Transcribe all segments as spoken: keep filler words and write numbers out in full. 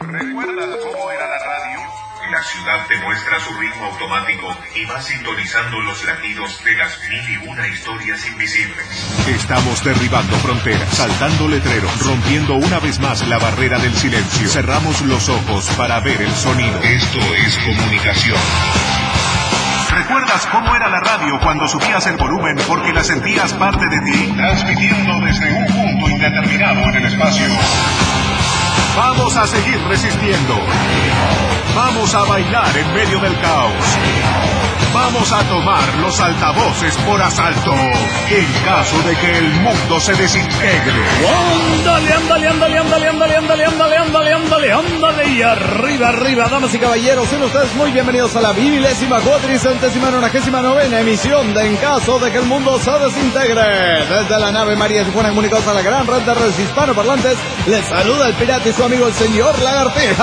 ¿Recuerdas cómo era la radio? La ciudad te muestra su ritmo automático y va sintonizando los latidos de las mil y una historias invisibles. Estamos derribando fronteras, saltando letreros, rompiendo una vez más la barrera del silencio. Cerramos los ojos para ver el sonido. Esto es comunicación. ¿Recuerdas cómo era la radio cuando subías el volumen porque la sentías parte de ti? Transmitiendo desde un punto indeterminado en el espacio. Vamos a seguir resistiendo. Vamos a bailar en medio del caos. Vamos a tomar los altavoces por asalto en caso de que el mundo se desintegre. ¡Ándale, ándale, ándale, ándale, ándale, ándale, ándale, ándale, ándale, ándale! Y arriba, arriba, damas y caballeros, sean ustedes muy bienvenidos a la vigésima cuatricentésima nonagésima novena emisión de En caso de que el mundo se desintegre. Desde la nave María Tijuana, comunicados a la gran red de redes hispanoparlantes, les saluda el pirata y su amigo el señor Lagartija.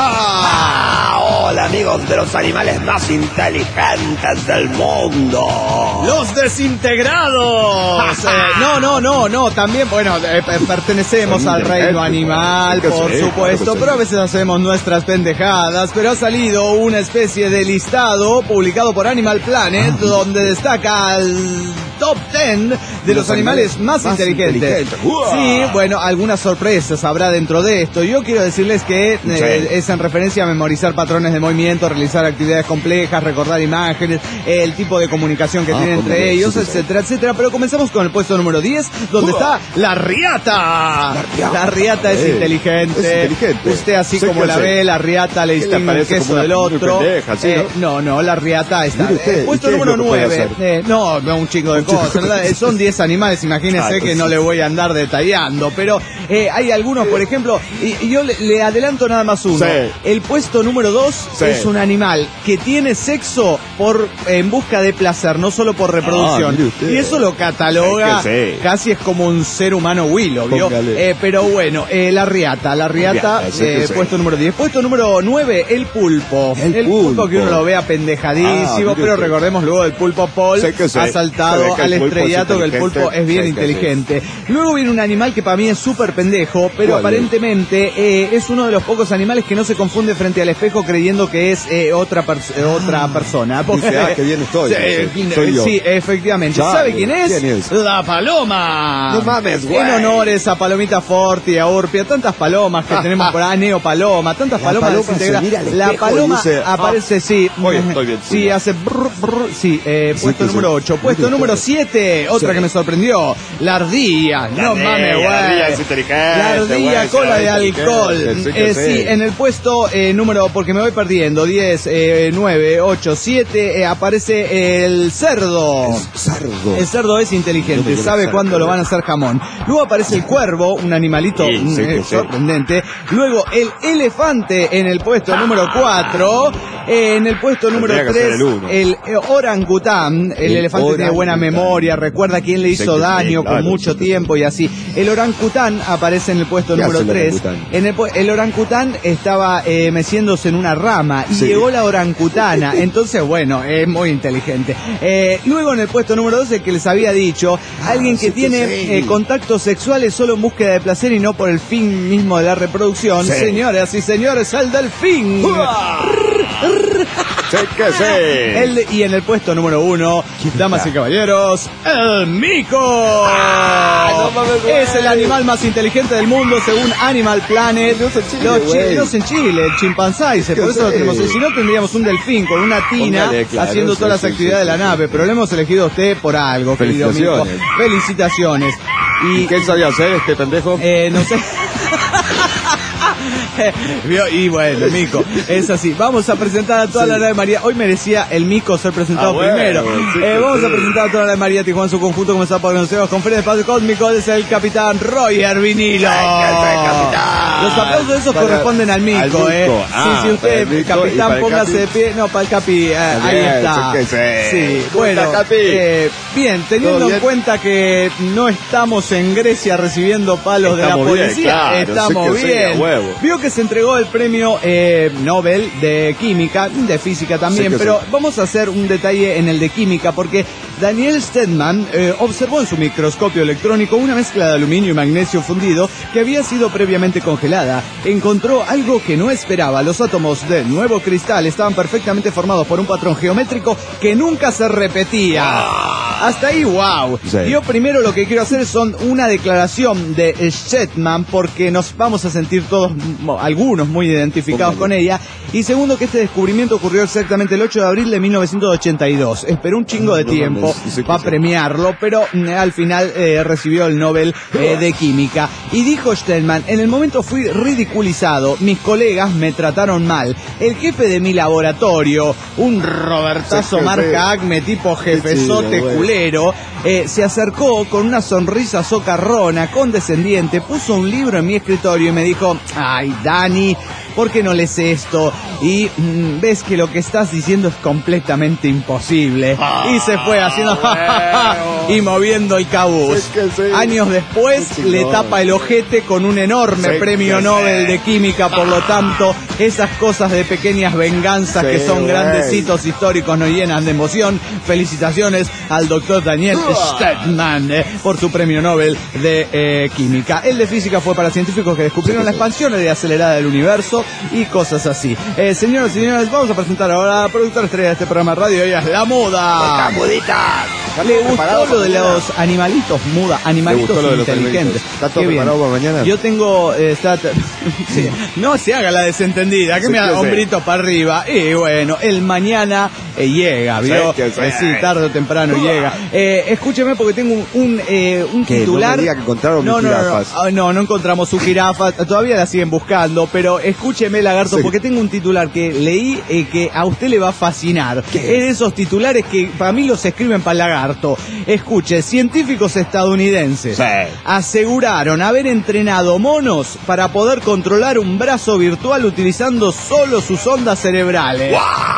Ah, hola amigos de los animales más inteligentes del mundo. ¡Los desintegrados! eh, no, no, no, no, también, bueno, eh, pertenecemos al reino animal, por supuesto, pero a veces hacemos nuestras pendejadas, pero ha salido una especie de listado publicado por Animal Planet, donde destaca el top diez de los animales más inteligentes. Sí, bueno, algunas sorpresas habrá dentro de esto. Yo quiero decirles que eh, es en referencia a memorizar patrones de movimiento, realizar actividades complejas, recordar imágenes, el tipo de comunicación que ah, tienen entre ellos, sí, etcétera, sí. etcétera. Pero comenzamos con el puesto número diez, donde uh, está la riata. La riata, la riata es, eh, inteligente. es inteligente. Usted así sé como la sé. ve, la riata le distingue un queso del otro. Pendeja, ¿sí, eh, no? no, no, la riata está. Eh, puesto número nueve. Eh, no, no, un chingo de cosas. Son diez animales, imagínense ah, que no le voy a andar detallando. Pero eh, hay algunos, por ejemplo, y, y yo le, le adelanto nada más uno. Sí. El puesto número dos sí. es un animal que tiene sexo por en busca de placer, no solo por reproducción. Ah, y eso lo cataloga, sí. casi es como un ser humano Willow, ¿vio? Eh, pero bueno, eh, la riata, la riata, riata eh, puesto número diez. Puesto número nueve, el pulpo. El, el pulpo. pulpo que uno lo ve apendejadísimo, ah, pero recordemos luego el pulpo Paul ha saltado al estrellato que el pulpo es bien inteligente. Luego viene un animal que para mí es súper pendejo, pero aparentemente eh, es uno de los pocos animales que no se confunde frente al espejo creyendo que es eh, otra, pers ah, otra persona. Porque, dice, ah, qué bien estoy. Sí, soy yo. Sí, efectivamente. Ya, ¿sabe quién es? ¿Quién es? La paloma. No mames, güey. En honores a Palomita Forti, a Urpia, tantas palomas que tenemos por ahí, Neo Paloma, tantas la palomas paloma desintegradas. La paloma dice, aparece, ah, sí. Hoy estoy bien. Sí, hace brr, brr, sí, eh, sí, puesto número ocho. Puesto número siete, otra sí. que me sorprendió. La ardilla. La no mames, güey. La ardilla es inteligente. La ardilla, cola de alcohol. Sí, eh, sí, en el puesto eh, número, porque me voy perdiendo, diez, nueve, ocho, siete, eh, aparece el cerdo. El cerdo. El cerdo es inteligente, no sabe cuándo lo van a hacer jamón. Luego aparece el cuervo, un animalito sí, sí, eh, sí. sorprendente. Luego el elefante en el puesto número cuatro. Eh, en el puesto número tres, el, el orangután. El, el elefante orangután. Tiene buena memoria, recuerda quién le hizo daño con mucho tiempo y así. El orangután aparece en el puesto número tres. En el, el orangután estaba eh, meciéndose en una rama y sí. llegó la orangutana. Entonces, bueno, es muy inteligente. Eh, luego en el puesto número dos, el que les había dicho, ah, alguien que sí, tiene sí. eh, contactos sexuales solo en búsqueda de placer y no por el fin mismo de la reproducción. Sí. Señoras y señores, el delfín. Sí que sí. El, y en el puesto número uno, damas y caballeros, el mico. Ah, no mames, es el animal más inteligente del mundo según Animal Planet. Dios en Chile, los chilenos en Chile, el chimpancé, por eso lo tenemos. Si no tendríamos un delfín con una tina Póngale, claro, haciendo todas sí, las actividades sí, sí, de la nave, pero lo hemos elegido a usted por algo, querido mico. Felicitaciones. ¿Y qué sabía hacer este pendejo? Eh, no sé. Y bueno, Mico, es así. Vamos a presentar a toda sí. la nave María. Hoy merecía el Mico ser presentado ah, bueno, primero. Sí, eh, vamos sí. a presentar a toda la nave María Tijuana, su conjunto, comenzar por conocer con Feria de Espacio Cósmico. Es el capitán Roger Vinilo. Los aplausos de esos para, corresponden al Mico, al Mico. eh. Ah, sí, si usted, Mico, capitán, póngase de pie. No, para el Capi, eh, ahí está. Sí, bueno. Eh, bien, teniendo en cuenta que no estamos en Grecia recibiendo palos estamos de la policía, bien, claro, estamos sí bien. Sí, vio que se entregó el premio eh, Nobel de Química, de Física también, sí pero sí. vamos a hacer un detalle en el de Química, porque Daniel Stedman eh, observó en su microscopio electrónico una mezcla de aluminio y magnesio fundido que había sido previamente congelada. Encontró algo que no esperaba. Los átomos del nuevo cristal estaban perfectamente formados por un patrón geométrico que nunca se repetía. Wow. Hasta ahí, wow. Sí. Yo primero lo que quiero hacer son una declaración de Stedman, porque nos vamos a sentir todos, algunos muy identificados con ella. Y segundo, que este descubrimiento ocurrió exactamente el ocho de abril de mil novecientos ochenta y dos. Esperó un chingo de tiempo para premiarlo, pero eh, al final eh, recibió el Nobel eh, de Química. Y dijo Stedman: en el momento fui ridiculizado, mis colegas me trataron mal. El jefe de mi laboratorio, un Robertazo sí, Marca sí. Acme tipo jefezote sí, culero, eh, se acercó con una sonrisa socarrona, condescendiente, puso un libro en mi escritorio y me dijo: ay, Dani, ¿por qué no lees esto? Y mmm, ves que lo que estás diciendo es completamente imposible. Ah, y se fue haciendo bueno. y moviendo el cabuz. Es que sí. Años después le tapa el ojete con un enorme sí, premio Nobel sí. de Química. Por lo tanto, esas cosas de pequeñas venganzas sí, que son güey. grandes hitos históricos nos llenan de emoción. Felicitaciones al doctor Daniel uh. Stedman eh, por su premio Nobel de eh, Química. El de Física fue para científicos que descubrieron sí, la expansión de acelerada del universo y cosas así. Eh, señoras y señores, vamos a presentar ahora a la productora estrella de este programa de radio. Ella es la Muda. Mudita. ¿Le gustó lo de los animalitos, Muda? Animalitos inteligentes. ¿Está todo preparado para mañana? Yo tengo... Eh, está, sí. No se haga la desentendida, que sí, me haga hombrito para arriba. Y bueno, el mañana eh, llega, ¿vio? Sí, eh, sí, tarde o temprano uh. llega. Eh, escúcheme, porque tengo un, un, eh, un titular... No me diga que encontraron no, mis no, jirafas. No, no, no, no encontramos su jirafa. Todavía la siguen buscando, pero escúcheme, lagarto, sí. porque tengo un titular que leí eh, que a usted le va a fascinar. Es de esos titulares que para mí los escriben para el lagarto. Escuche, científicos estadounidenses sí. aseguraron haber entrenado monos para poder controlar un brazo virtual utilizando solo sus ondas cerebrales.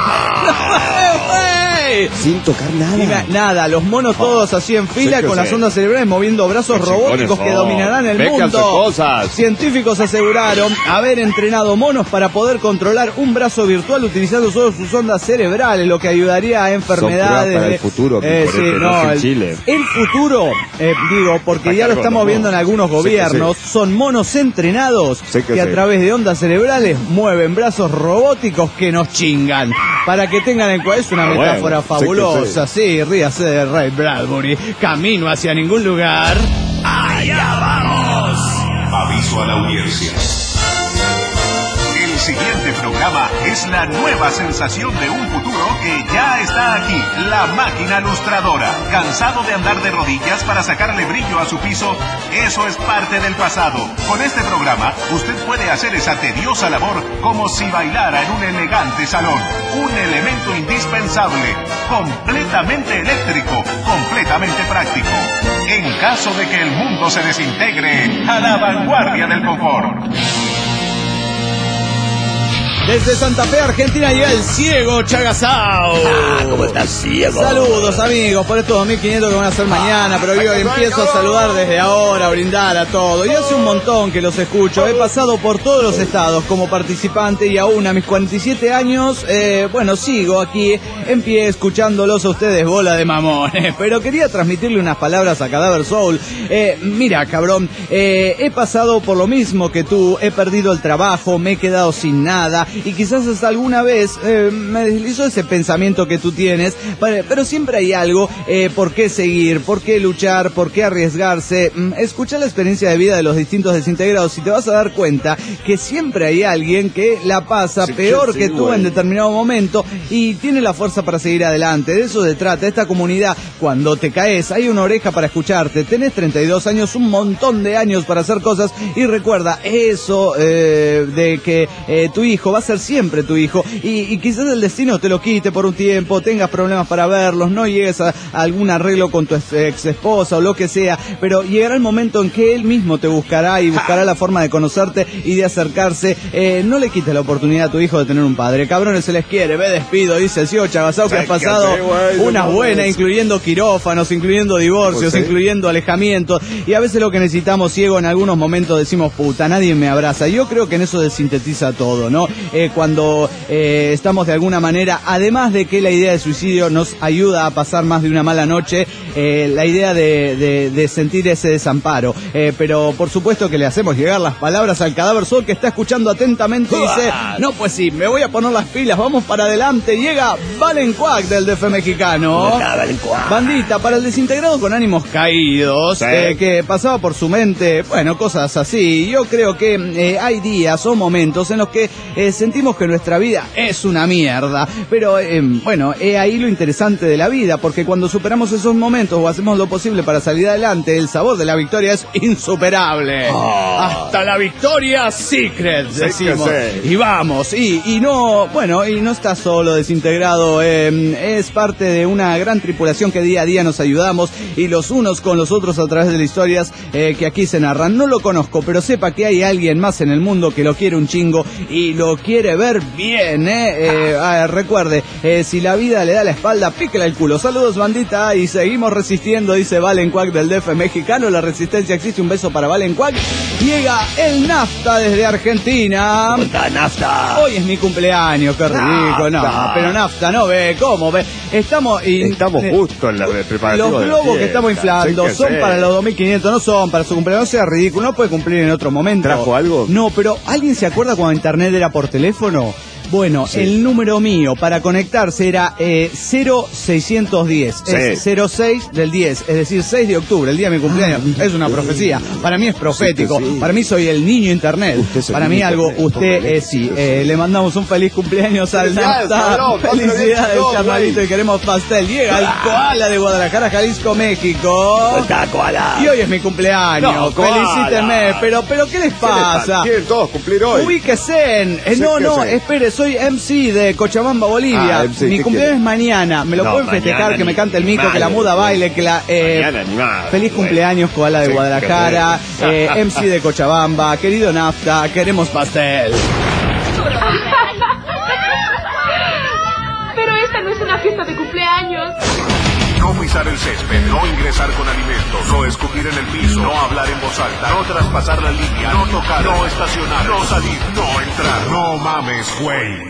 ¡Wow! Sin tocar nada. Mira, nada, los monos todos así en fila sí con las ondas cerebrales moviendo brazos robóticos que dominarán el mundo. Cosas. Científicos aseguraron haber entrenado monos para poder controlar un brazo virtual utilizando solo sus ondas cerebrales, lo que ayudaría a enfermedades. Para el futuro, eh, sí, no, en el, Chile. el futuro, eh, digo, porque Está ya lo estamos viendo en algunos gobiernos, sí sí. son monos entrenados sí que, que a sí. través de ondas cerebrales mueven brazos robóticos que nos chingan. Para que tengan en cuenta, es una metáfora bueno, fabulosa, sí, sí, ríase de Ray Bradbury. Camino hacia ningún lugar. ¡Allá vamos! Aviso a la audiencia. El siguiente programa es la nueva sensación de un futuro que ya está aquí. La máquina lustradora. ¿Cansado de andar de rodillas para sacarle brillo a su piso? Eso es parte del pasado. Con este programa, usted puede hacer esa tediosa labor como si bailara en un elegante salón. Un elemento indispensable, completamente eléctrico, completamente práctico. En caso de que el mundo se desintegre, a la vanguardia del confort. Desde Santa Fe, Argentina, llega el ciego Chagasao. Ah, ¿cómo estás, ciego? Saludos, amigos, por estos dos mil quinientos que van a hacer mañana, pero yo empiezo a saludar desde ahora, a brindar a todos. Y hace un montón que los escucho. He pasado por todos los estados como participante y aún a mis cuarenta y siete años, eh, bueno, sigo aquí en pie escuchándolos a ustedes, bola de mamones. Pero quería transmitirle unas palabras a Cadáver Soul. Eh, mira, cabrón, eh, he pasado por lo mismo que tú, he perdido el trabajo, me he quedado sin nada. Y quizás hasta alguna vez eh, me deslizó ese pensamiento que tú tienes, pero siempre hay algo eh, por qué seguir, por qué luchar, por qué arriesgarse. Escucha la experiencia de vida de los distintos desintegrados y te vas a dar cuenta que siempre hay alguien que la pasa sí, peor que, sí, que tú güey. en determinado momento y tiene la fuerza para seguir adelante. De eso se trata esta comunidad. Cuando te caes, hay una oreja para escucharte. Tenés treinta y dos años, un montón de años para hacer cosas y recuerda eso eh, de que eh, tu hijo va a ser siempre tu hijo y, y quizás el destino te lo quite por un tiempo, tengas problemas para verlos, no llegues a, a algún arreglo con tu ex esposa o lo que sea, pero llegará el momento en que él mismo te buscará y buscará la forma de conocerte y de acercarse. Eh, no le quites la oportunidad a tu hijo de tener un padre. Cabrones, se les quiere. Ve, despido, dice el ciego Chagasao, que has pasado unas buenas, incluyendo quirófanos, incluyendo divorcios, incluyendo alejamientos, y a veces lo que necesitamos, ciego, en algunos momentos decimos, puta, nadie me abraza. Yo creo que en eso se sintetiza todo, ¿no? eh, cuando eh, estamos de alguna manera, además de que la idea de suicidio nos ayuda a pasar más de una mala noche, eh, la idea de, de, de sentir ese desamparo. Eh, pero por supuesto que le hacemos llegar las palabras al Cadáver Sol, que está escuchando atentamente y dice, no, pues sí, me voy a poner las pilas, vamos para adelante. Llega Valen Cuac del D F mexicano. Bandita, para el desintegrado con ánimos caídos, sí. eh, que pasaba por su mente, bueno, cosas así. Yo creo que eh, hay días o momentos en los que eh, sentimos que nuestra vida es una mierda. Pero, eh, bueno, es ahí lo interesante de la vida, porque cuando superamos esos momentos o hacemos lo posible para salir adelante, el sabor de la victoria es insuperable. Oh. Hasta la victoria secret, decimos. Sí, y vamos, y, y no, bueno, y no está solo desintegrado, eh, es parte de una gran tripulación que día a día nos ayudamos y los unos con los otros a través de las historias eh, que aquí se narran. No lo conozco, pero sepa que hay alguien más en el mundo que lo quiere un chingo y lo quiere ver bien, eh. eh ah, recuerde, eh, si la vida le da la espalda, píquele el culo. Saludos, bandita, y seguimos resistiendo, dice Valen Cuac del D F mexicano. La resistencia existe. Un beso para Valen Cuac. Llega el Nafta desde Argentina. ¿Cómo está, Nafta? Hoy es mi cumpleaños, qué rico. No, pero Nafta no ve, ¿cómo ve? Estamos y, estamos justo en la preparación. Los globos que estamos inflando sí, son sé. para los dos mil quinientos, no son para su cumpleaños. No sea ridículo, no puede cumplir en otro momento. ¿Trajo algo? No, pero ¿alguien se acuerda cuando internet era por teléfono? Bueno, sí. El número mío para conectarse era eh, cero seiscientos diez, sí. Es cero seis del diez, es decir, seis de octubre, el día de mi cumpleaños. Ah, es una profecía, para mí es profético, sí, sí. Para mí soy el niño internet, para mí algo, usted eh, sí, eh, le mandamos un feliz cumpleaños al Nafta, felicidades chavalito y queremos pastel. Llega el Koala de Guadalajara, Jalisco, México. Está Koala. Y hoy es mi cumpleaños, no, felicítenme, pero, pero ¿qué les pasa? Quieren todos cumplir hoy. Ubíquese, eh, no, no, espere, soy M C de Cochabamba, Bolivia. Ah, mi cumpleaños es mañana. Me lo no, pueden festejar, que me cante el mico, que la muda baile, que la... Eh, mañana, feliz bueno. Cumpleaños, Koala de sí, Guadalajara, eh, M C de Cochabamba, querido Nafta, queremos pastel. Pero esta no es una fiesta de cumpleaños. No pisar el césped, no ingresar con alimentos, no escupir en el piso, no hablar en voz alta, no traspasar la línea, no tocar, no estacionar, no salir, no entrar. No mames, güey.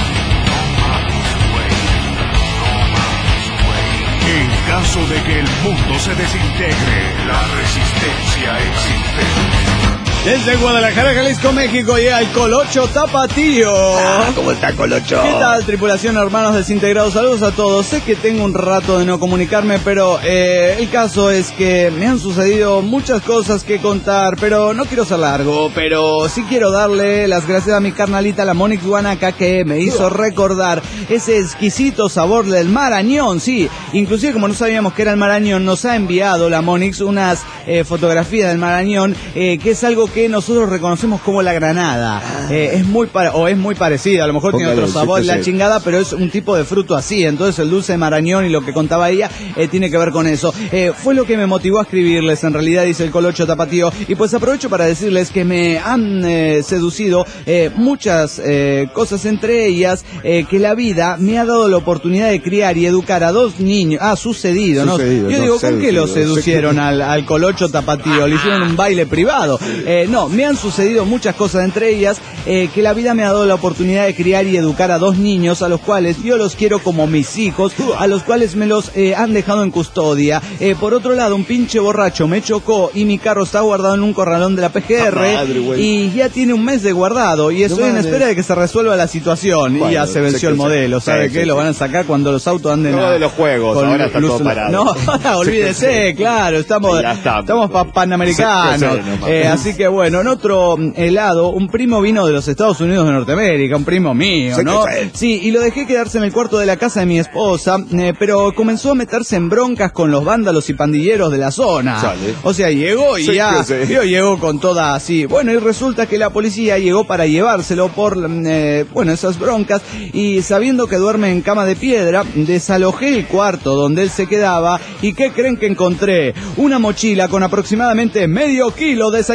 En caso de que el mundo se desintegre, la resistencia existe. Desde Guadalajara, Jalisco, México, llega el Colocho Tapatío. Ah, ¿cómo está, Colocho? ¿Qué tal, tripulación, hermanos desintegrados? Saludos a todos. Sé que tengo un rato de no comunicarme, pero eh, el caso es que me han sucedido muchas cosas que contar, pero no quiero ser largo, pero sí quiero darle las gracias a mi carnalita, la Monix Guanaca, que me hizo recordar ese exquisito sabor del marañón. Sí, inclusive como no sabíamos que era el marañón, nos ha enviado la Monix unas eh, fotografías del marañón, eh, que es algo que nosotros reconocemos como la granada. Eh, es muy para, o es muy parecida, a lo mejor Póngale tiene otro sabor, la chingada, pero es un tipo de fruto así. Entonces el dulce de marañón y lo que contaba ella eh, tiene que ver con eso. Eh, fue lo que me motivó a escribirles, en realidad, dice el Colocho Tapatío. Y pues aprovecho para decirles que me han eh, seducido eh, muchas eh, cosas, entre ellas eh, que la vida me ha dado la oportunidad de criar y educar a dos niños. Ah, sucedido, ¿no? Sucedido, Yo no, digo, ¿con qué lo seducieron al, al Colocho Tapatío? Le hicieron un baile privado. Eh, no, me han sucedido muchas cosas, entre ellas eh, que la vida me ha dado la oportunidad de criar y educar a dos niños a los cuales yo los quiero como mis hijos, a los cuales me los eh, han dejado en custodia. Eh, por otro lado, un pinche borracho me chocó y mi carro está guardado en un corralón de la P G R, madre, y ya tiene un mes de guardado y estoy no en espera de que se resuelva la situación. Bueno, y ya se venció el modelo, ¿sabe qué? Lo van a sacar cuando los autos anden no a, de los juegos, con ahora está luz, todo parado. No, ahora olvídese, sí, claro, estamos, está. estamos pa panamericanos. Eh, así que bueno, en otro helado, un primo vino de los Estados Unidos de Norteamérica, un primo mío, ¿no? Sí, y lo dejé quedarse en el cuarto de la casa de mi esposa, eh, pero comenzó a meterse en broncas con los vándalos y pandilleros de la zona. Sale. O sea, llegó y sí, ya, yo llegó con toda así. Bueno, y resulta que la policía llegó para llevárselo por, eh, bueno, esas broncas, y sabiendo que duerme en cama de piedra, desalojé el cuarto donde él se quedaba, y ¿qué creen que encontré? Una mochila con aproximadamente medio kilo de esa hierba que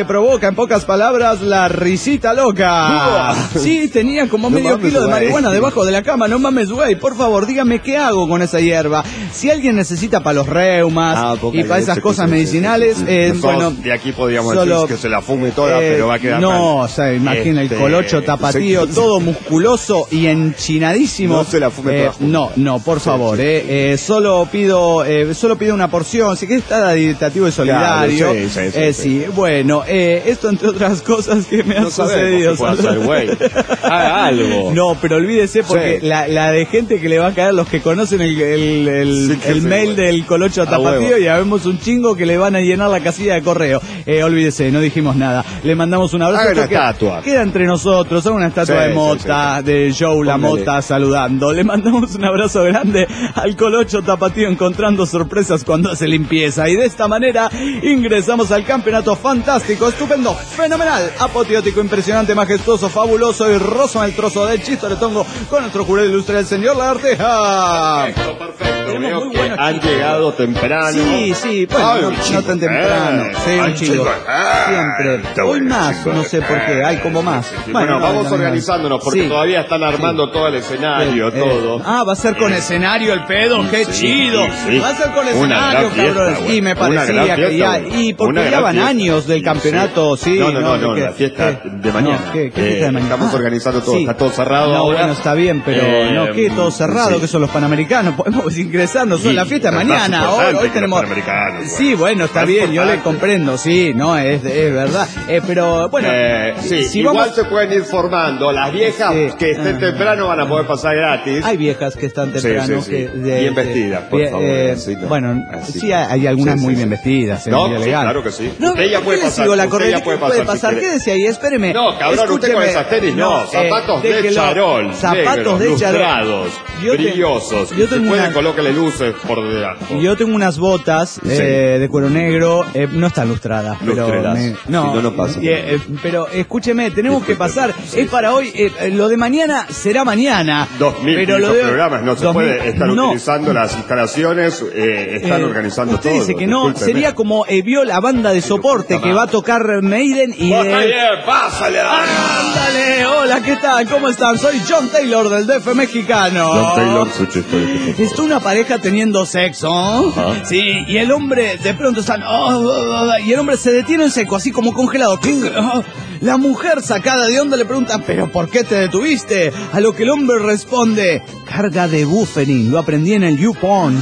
que provoca, en pocas palabras, la risita loca. Sí, tenía como no medio kilo de marihuana debajo de la cama. No mames, güey, por favor, dígame qué hago con esa hierba. Si alguien necesita para los reumas ah, y para esas cosas medicinales, sí, sí, sí. Eh, bueno, de aquí podríamos solo, decir que se la fume toda, eh, pero va a quedar no, mal. o sea, imagina este, el colocho tapatío, sí, todo musculoso y enchinadísimo. No se la fume eh, toda. No, no, por favor, sí, sí. Eh, eh, solo pido, eh, solo pido una porción. Si querés estar aditativo y solidario. Claro, sí, sí, sí, eh, sí. sí. Bueno, eh, esto entre otras cosas que me no han sucedido. Hacer, güey. Haga algo. No, pero olvídese porque sí. la, la de gente que le va a caer, los que conocen el, el, el, sí, el sí, mail güey. Del colocho tapatío, y habemos un chingo que le van a llenar la casilla de correo. Eh, olvídese, no dijimos nada. Le mandamos un abrazo. Haga una estatua. Queda entre nosotros, haga una estatua sí, de Mota, sí, sí, sí. de Joe La Mota saludando. Le mandamos un abrazo grande al colocho tapatío encontrando sorpresas cuando hace limpieza. Y de esta manera ingresamos al campeonato fantástico, estupendo, fenomenal, apoteótico, impresionante, majestuoso, fabuloso y roso en el trozo del chistoretongo con nuestro jurado ilustre, el señor Lagarteja. Perfecto, perfecto. Veo que han llegado temprano. Sí, sí, bueno, Ay, no, no tan temprano. Sí, un chingo. Siempre. Hoy más, no sé por qué, hay como más. Bueno, bueno no, vamos no, organizándonos porque sí. todavía están armando sí. todo el escenario, eh, todo. Eh, ah, va a ser con eh. escenario el pedo, sí, qué sí, chido. Sí, sí. Va a ser con escenario, cabrón. Y me parecía que ya, y porque ya van años del campeonato, sí. No, no, no, no, la fiesta de mañana. ¿Qué fiesta de mañana? Estamos organizando todo, está todo cerrado No, ahora. bueno, está bien, pero no, ¿qué? Todo cerrado, que son los panamericanos. Podemos ingresarnos, son la fiesta de mañana. Hoy, hoy tenemos. Sí, bueno, está bien, yo le comprendo, sí, no, es, es verdad. Eh, pero bueno, eh, sí, si igual vamos... se pueden ir formando. Las viejas sí. que estén temprano van a poder pasar gratis. Hay viejas que están temprano. Sí, sí, sí. Que de, bien vestidas, por bien, favor. Eh, sí, no. Bueno, así sí, hay algunas sí, muy sí, bien vestidas. No, muy sí, claro que sí. No, usted ya puede pasar. La usted ya puede pasar. pasar, pasar. Si ¿Qué decía ahí? Espéreme. No, cabrón, usted con esas tenis no. Zapatos eh, de charol. Zapatos de charol. Brillosos. Yo tengo pueden colóquele luces por debajo. Yo tengo unas botas eh, de cuero negro, eh, no están lustradas, pero me, no, si no, no pasa. Eh, eh, pero escúcheme, tenemos sí, que pasar. Sí, es para hoy, eh, lo de mañana será mañana. Dos mil pero lo de programas, no se puede estar no. utilizando las instalaciones, eh, están eh, organizando usted todo. Usted dice que no, discúlpeme. Sería como eh, vio la banda de soporte que va a tocar Maiden y de... bien, pásale, ándale, hola, ¿qué tal? ¿Cómo están? Soy John Taylor del D F mexicano. John Taylor, está una pareja teniendo sexo, ajá. Sí, y el hombre de pronto están, oh, oh, oh, y el hombre se detiene en seco, así como congelado. Oh, la mujer sacada de onda le pregunta, ¿pero por qué te detuviste? A lo que el hombre responde, carga de buffering, lo aprendí en el YouPorn.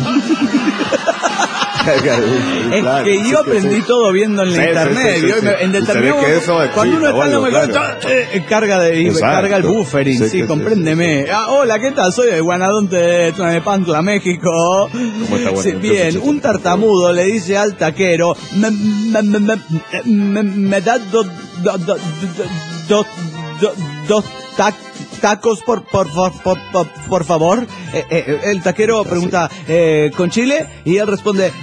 Es claro, que yo aprendí sí, todo viendo en la sí, internet. Sí, sí, yo, sí. En determinado momento, cuando uno está en la mejor, claro. eh, carga de Exacto. carga el buffering, sí, sí compréndeme. Sí, sí. Ah, hola, ¿qué tal? Soy de Guanadonte de Tlanepantla, México. Sí, bien, un tartamudo le dice al taquero, me, me, me, me, me, me da dos do, do, do, do, do, tac tacos por por por por, por, por favor. Eh, eh, el taquero pregunta eh, ¿con chile? Y él responde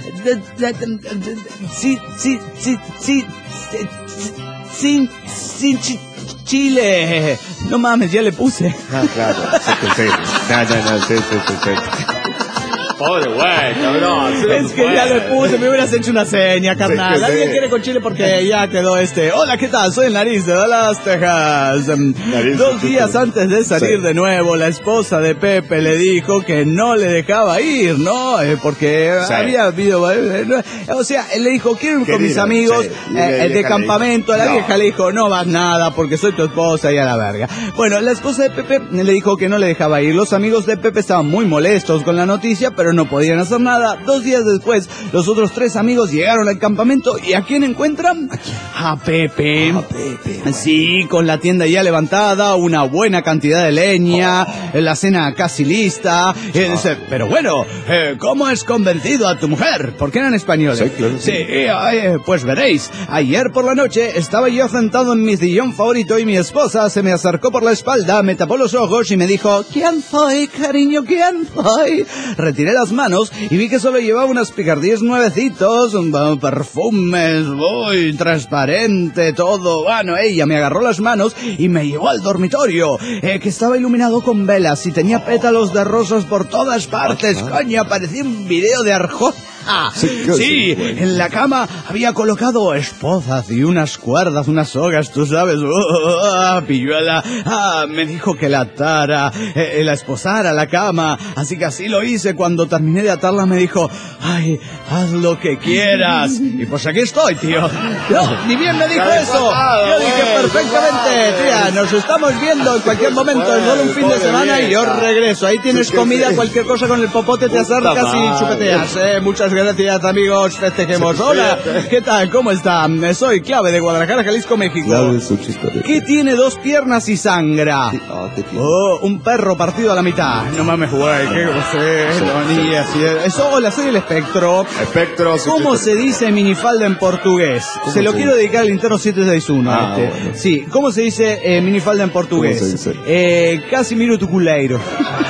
sí sí sí sí sin sin chile. No mames, ya le puse. Ah, claro. Sí, sí, sí. No, no, no, sí, sí, sí, sí. Pobre güey, cabrón. Es que ya le puse, me hubieras hecho una seña, carnal. Sí, Alguien sí. quiere con chile porque ya quedó este. Hola, ¿qué tal? Soy el Nariz de Dallas, Texas. Nariz Dos días antes de salir sí. de nuevo, la esposa de Pepe le dijo que no le dejaba ir, ¿no? Eh, porque sí. había habido... Eh, o sea, él le dijo, quiero ir con mis amigos sí. eh, de campamento. La no. vieja le dijo, no vas nada porque soy tu esposa y a la verga. Bueno, la esposa de Pepe le dijo que no le dejaba ir. Los amigos de Pepe estaban muy molestos con la noticia, pero no podían hacer nada. Dos días después, los otros tres amigos llegaron al campamento y ¿a quién encuentran? A Pepe. A Pepe. Sí, con la tienda ya levantada, una buena cantidad de leña, oh. la cena casi lista. Y dice, pero bueno, eh, ¿cómo has convencido a tu mujer? Porque eran españoles. Sí, claro, sí. sí eh, pues veréis, ayer por la noche estaba yo sentado en mi sillón favorito y mi esposa se me acercó por la espalda, me tapó los ojos y me dijo, ¿quién soy, cariño? ¿Quién soy? Retiré las manos y vi que solo llevaba unas picardías nuevecitos, perfumes, uy, transparente, todo. Bueno, ella me agarró las manos y me llevó al dormitorio, eh, que estaba iluminado con velas y tenía pétalos de rosas por todas partes. Coño, parecía un video de Arjona. Sí, sí, en la cama había colocado esposas y unas cuerdas, unas sogas, tú sabes. Oh, pilluela. Ah, me dijo que la atara, eh, la esposara a la cama. Así que así lo hice. Cuando terminé de atarla me dijo, ay, haz lo que quieras. Y pues aquí estoy, tío. No, ni bien me dijo eso. Yo dije, perfectamente, tía, nos estamos viendo en cualquier momento, es solo un fin de semana y yo regreso. Ahí tienes comida, cualquier cosa con el popote te acercas y chupeteas. Eh, muchas gracias, amigos, festejemos. Hola, ¿qué tal? ¿Cómo están? Soy Clave de Guadalajara, Jalisco, México. ¿Qué tiene dos piernas y sangra? Oh, un perro partido a la mitad. No mames, güey, qué grosero, ni así. Eso, hola, soy el Espectro. Espectro. ¿Cómo se dice minifalda en portugués? Se lo quiero dedicar al interno siete seis uno. Ah, este. bueno. Sí, ¿cómo se dice eh, minifalda en portugués? ¿Cómo se dice? Eh, Casimiro Tuculeiro.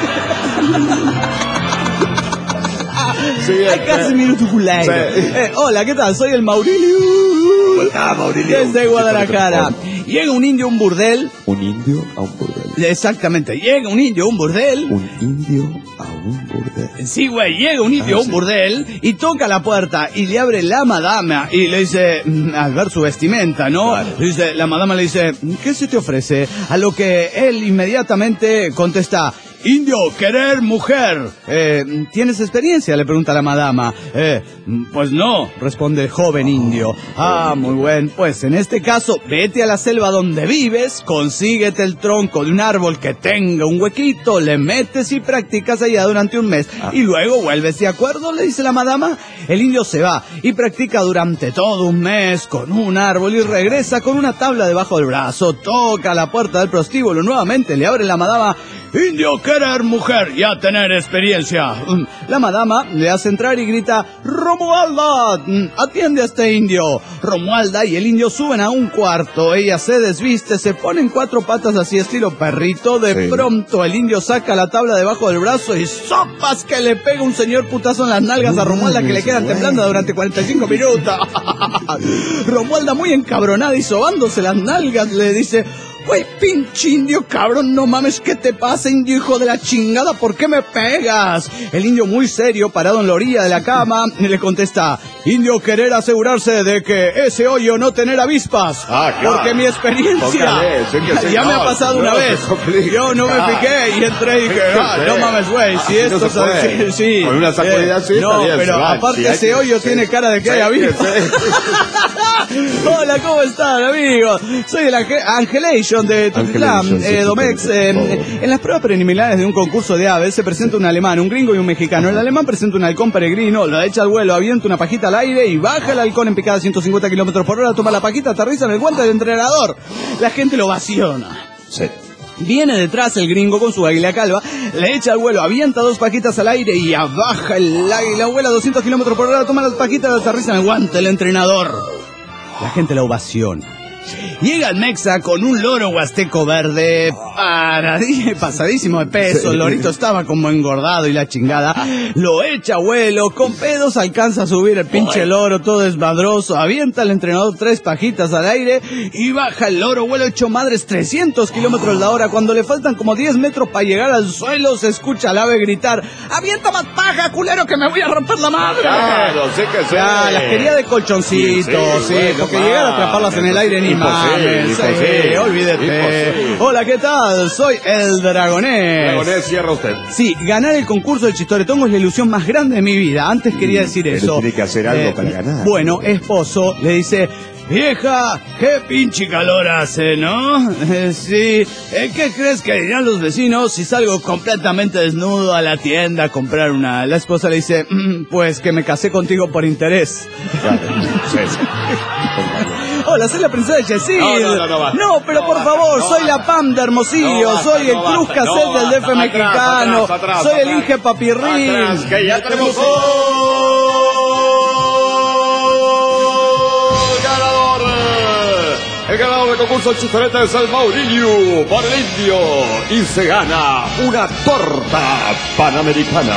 Sí, Ay, Casimiro Tuculeiro. Sí. Eh, hola, ¿qué tal? Soy el Maurilio. Hola, Maurilio. Desde Guadalajara. Llega un indio a un burdel. Un indio a un burdel. Exactamente, llega un indio a un burdel. Un indio a un burdel. Sí, güey, llega un indio Ah, a un sí. burdel y toca la puerta y le abre la madama y le dice, mm, al ver su vestimenta, ¿no? Claro. Le dice, la madama le dice, ¿qué se te ofrece? A lo que él inmediatamente contesta, indio, querer mujer. Eh, ¿Tienes experiencia? Le pregunta la madama. Eh, pues no, responde el joven indio. Ah, muy buen. Pues en este caso, vete a la selva donde vives, consíguete el tronco de un árbol que tenga un huequito, le metes y practicas allá durante un mes. Ah. Y luego vuelves, ¿de acuerdo? Le dice la madama. El indio se va y practica durante todo un mes con un árbol y regresa con una tabla debajo del brazo. Toca la puerta del prostíbulo nuevamente, le abre la madama. Indio, querer mujer, ya tener experiencia. La madama le hace entrar y grita, Romualda, atiende a este indio. Romualda y el indio suben a un cuarto, ella se desviste, se pone en cuatro patas así estilo perrito. De Sí. pronto el indio saca la tabla debajo del brazo y sopas que le pega un señor putazo en las nalgas a Romualda que le quedan temblando durante cuarenta y cinco minutos. Romualda muy encabronada y sobándose las nalgas le dice, güey, pinche indio, cabrón, no mames, ¿qué te pasa, indio hijo de la chingada? ¿Por qué me pegas? El indio muy serio, parado en la orilla de la cama, le contesta, indio, querer asegurarse de que ese hoyo no tener avispas. Ah, claro. Porque mi experiencia Póngale, sí que sí, ya me no, ha pasado no una se vez. complique. Yo no me Ah. piqué y entré y dije, ah, no mames, güey, si Así no esto se puede. sí, sí. Con una sacudida así está No, bien, pero se va. aparte Sí, hay ese que- hoyo sí. tiene cara de que Sí, hay avispas. sí. Hola, ¿cómo están, amigos? Soy el Ange- Angelation de Tutitlán, Angelation, sí, eh, sí, Domex. sí, eh, por favor. en las pruebas preliminares de un concurso de aves se presenta un alemán, un gringo y un mexicano. El alemán presenta un halcón peregrino, lo echa al vuelo, avienta una pajita al aire y baja el halcón en picada a ciento cincuenta kilómetros por hora, toma la pajita, aterriza en el guante del entrenador. La gente lo ovaciona. Sí. Viene detrás el gringo con su águila calva, le echa al vuelo, avienta dos pajitas al aire y abaja el águila, vuela a doscientos kilómetros por hora, toma las pajitas, aterriza en el guante del entrenador. La gente la ovaciona. Llega el Mexa con un loro huasteco verde paradí- pasadísimo de peso. El lorito estaba como engordado y la chingada. Lo echa a vuelo, con pedos alcanza a subir el pinche loro todo desmadroso. Avienta al entrenador tres pajitas al aire y baja el loro, vuelo hecho madres trescientos kilómetros la hora. Cuando le faltan como diez metros para llegar al suelo, se escucha al ave gritar, ¡avienta más paja, culero, que me voy a romper la madre! Claro, sí que sí. Ya, las quería de colchoncito, sí, Sí, sí, porque bueno, llegar a atraparlas en el aire ni imposible, mames, imposible, sí, olvídate. imposible. Hola, ¿qué tal? Soy el Dragonés. Dragonés, cierra usted. Sí, ganar el concurso del Chistoretongo es la ilusión más grande de mi vida. Antes quería decir pero eso. tiene que hacer algo para ganar. Bueno, esposo le dice, vieja, qué pinche calor hace, ¿no? Eh, sí. Eh, ¿Qué crees que dirán los vecinos si salgo completamente desnudo a la tienda a comprar una? La esposa le dice, "Mm, pues que me casé contigo por interés. Claro, sí, sí. Hola, soy la princesa de Chesil. No, no, no, no va. No, pero No por va, favor, no soy va. la Pam de Hermosillo, No basta, soy el no Cruz basta, Cassette no del D F basta. mexicano, Atrás, atrás, soy el atrás. Inge Papirrín. Atrás, que ya tenemos un ganador. El ganador del concurso Chistorete es el Maurilio por el indio y se gana una torta panamericana.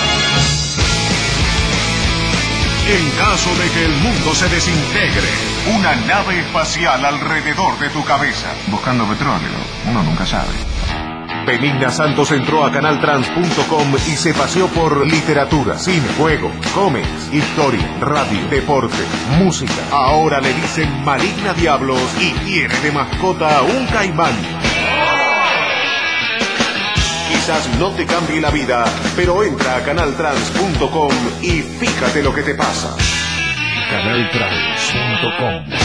En caso de que el mundo se desintegre, una nave espacial alrededor de tu cabeza. Buscando petróleo, uno nunca sabe. Benigna Santos entró a canal trans punto com y se paseó por literatura, cine, juegos, cómics, historia, radio, deporte, música. Ahora le dicen Maligna Diablos y tiene de mascota un caimán. Quizás no te cambie la vida, pero entra a canal trans punto com y fíjate lo que te pasa. canal trans punto com.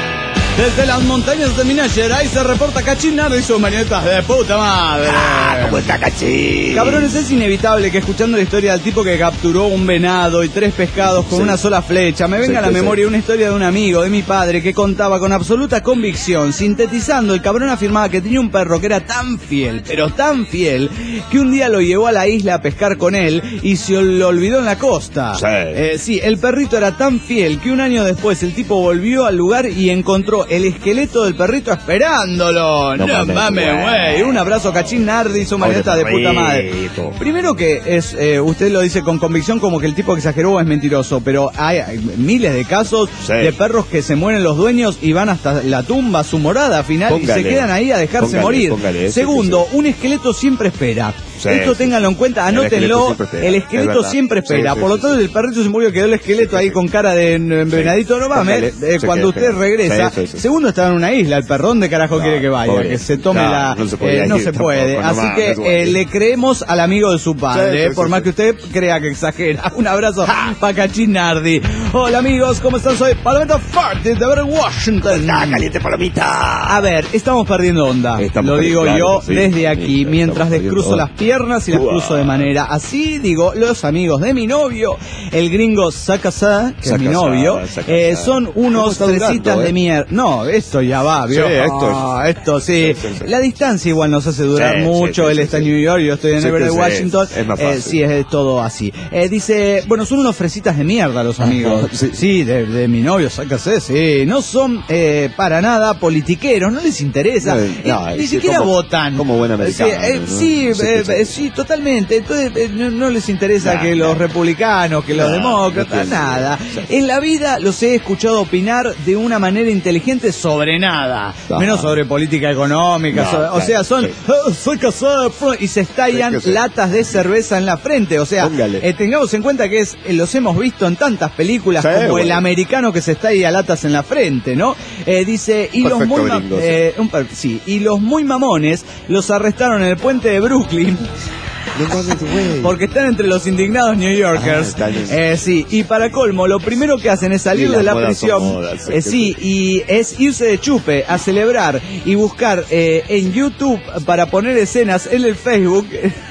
Desde las montañas de Minas Gerais se reporta Cachín Nardi y sus marionetas de puta madre. Ah, ¿cómo está Cachín? Cabrones, es inevitable que escuchando la historia del tipo que capturó un venado y tres pescados con sí. una sola flecha, me venga sí, a la memoria sí. una historia de un amigo, de mi padre, que contaba con absoluta convicción. Sintetizando, el cabrón afirmaba que tenía un perro que era tan fiel, pero tan fiel, que un día lo llevó a la isla a pescar con él y se lo olvidó en la costa. Sí. Eh, sí, el perrito era tan fiel que un año después el tipo volvió al lugar y encontró el esqueleto del perrito esperándolo. No, no mames, güey. Un abrazo a Cachín Nardi y su marioneta de puta madre. Primero que es, eh, usted lo dice con convicción como que el tipo que exageró es mentiroso, pero hay, hay miles de casos sí. de perros que se mueren los dueños y van hasta la tumba, su morada final, póngale, y se quedan ahí a dejarse póngale, morir. Póngale, Segundo, sí, sí. un esqueleto siempre espera. Sí, Esto sí, ténganlo en cuenta, anótenlo. El esqueleto siempre espera. Sí, sí, Por lo tanto, sí, el perrito se murió, quedó el esqueleto sí, ahí sí. con cara de venadito. Sí. No mames, eh, cuando usted regresa. Sí, sí, sí. Segundo, estaba en una isla. El perrón de carajo no, quiere que vaya, pobre. que se tome no, la. No se puede. Eh, no se puede. Tampoco, Así no que no eh, le creemos al amigo de su padre, sí, sí, por sí, más sí. que usted crea que exagera. Un abrazo para Cachín Nardi. Hola amigos, ¿cómo están? Soy Palomita Farty de ver Washington. Está caliente, Palomita. A ver, estamos perdiendo onda. Estamos lo digo claro, yo sí, desde aquí, sí, mientras descruzo las piernas y las cruzo de manera así, digo, los amigos de mi novio, el gringo Sakasa, que Sakasa, es mi novio, eh, son unos fresitas eh? de mierda. No, esto ya va, ¿vio? Sí, esto, oh, esto sí. Sí, sí, sí. La distancia igual nos hace durar sí, sí, mucho. Sí, Él sí, está sí. en New York, yo estoy en sí, Everett, Washington. Es más fácil. Eh, sí, es todo así. Eh, dice, bueno, son unos fresitas de mierda los amigos. sí, sí de, de mi novio Sakasa, sí. No son eh, para nada politiqueros, no les interesa. No, eh, no, ni sí, siquiera como, votan. Como buen americano. Sí, eh, ¿no? sí, sí, eh, eh, sí, totalmente. Entonces eh, no, no les interesa nah, que los nah. republicanos, que nah, los demócratas, no nada. En la vida los he escuchado opinar de una manera inteligente sobre nada, nah. menos sobre política económica. Nah, sobre, o sea, son sí. oh, soy casado y se estallan sí, latas de cerveza en la frente. O sea, eh, tengamos en cuenta que es eh, los hemos visto en tantas películas sí, como bueno. El americano que se estalla latas en la frente, ¿no? Eh, dice y Perfecto los muy gringo, eh, sí. Un, sí y los muy mamones los arrestaron en el puente de Brooklyn. Porque están entre los indignados New Yorkers. Ah, eh, sí, y para colmo, lo primero que hacen es salir sí, de la prisión. Modas, eh, sí, y es irse de chupe a celebrar y buscar eh, en YouTube para poner escenas en el Facebook.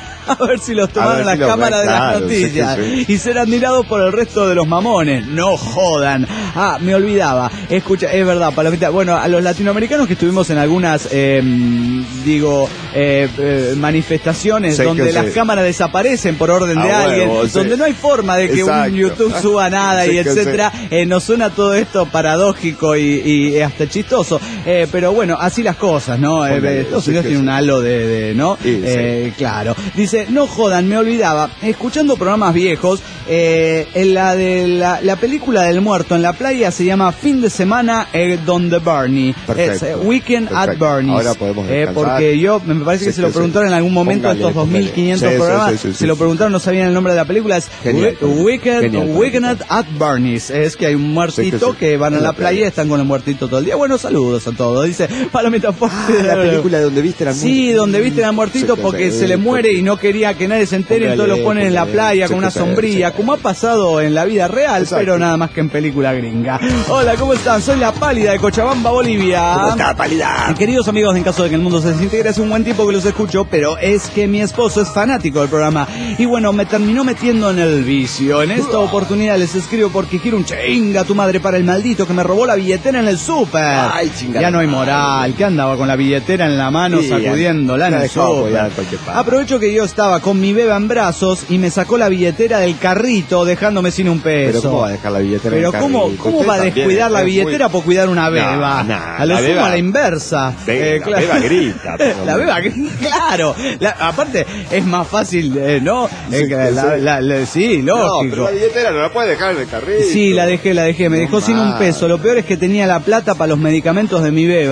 A ver si los tomaron las si cámaras de claro, las noticias sí, sí, sí. y ser admirados por el resto de los mamones. No jodan. Ah, me olvidaba. Escucha, es verdad, Palomita. Bueno, a los latinoamericanos que estuvimos en algunas, eh, digo, eh, eh, manifestaciones sí, donde las sí. cámaras desaparecen por orden ah, de alguien, huevo, sí. donde no hay forma de que Exacto. un YouTube suba nada sí, y etcétera. Sí. Eh, nos suena todo esto paradójico y, y hasta chistoso. Eh, pero bueno, así las cosas, ¿no? Eh, Estados sí, Unidos tiene sí. un halo de, de ¿no? Sí, eh, sí. Claro. Dice, no jodan, me olvidaba, escuchando programas viejos, eh, en la de la, la película del muerto en la playa se llama Fin de Semana eh, donde Bernie. Perfecto, es eh, Weekend perfecto. at Bernie's. Ahora podemos eh, porque yo, me parece sí, que se lo preguntaron sí. en algún momento en estos dos mil quinientos sí, programas, sí, sí, sí, se sí, lo preguntaron, no sabían el nombre de la película, es Genial, Weekend, Genial, Weekend at Bernie's. Es que hay un muertito sí, sí, que van a la playa y están con el muertito todo el día. Bueno, saludos a todos. Dice, Palomita ah, la película donde viste al muertito. Sí, donde viste al muertito sí, porque sí, se le muere y no quería que nadie se entere, entonces lo ponen en la playa con una sombrilla, como ha pasado en la vida real, Exacto. pero nada más que en película gringa. Hola, ¿cómo están? Soy la Pálida de Cochabamba, Bolivia. ¿Cómo está, Pálida? Queridos amigos, en caso de que el mundo se desintegre, es un buen tipo que los escucho, pero es que mi esposo es fanático del programa y bueno, me terminó metiendo en el vicio. En esta oportunidad les escribo porque quiero un chinga tu madre para el maldito que me robó la billetera en el súper. Ay, chinga. Ya no hay moral, que andaba con la billetera en la mano sí, sacudiéndola en el súper. Aprovecho que yo estaba con mi beba en brazos y me sacó la billetera del carrito dejándome sin un peso. Pero ¿cómo va a dejar la billetera Pero en el ¿cómo, carrito? ¿cómo va a descuidar la billetera muy... por cuidar una beba? No, no, a lo la sumo beba, a la inversa. Beba, eh, claro. La beba grita. La beba grita, claro. La, aparte es más fácil, eh, ¿no? Sí, eh, la, la, la, la, sí, lógico. No, pero la billetera no la puedes dejar en el carrito. Sí, la dejé, la dejé. Me no dejó más. sin un peso. Lo peor es que tenía la plata para los medicamentos de mi beba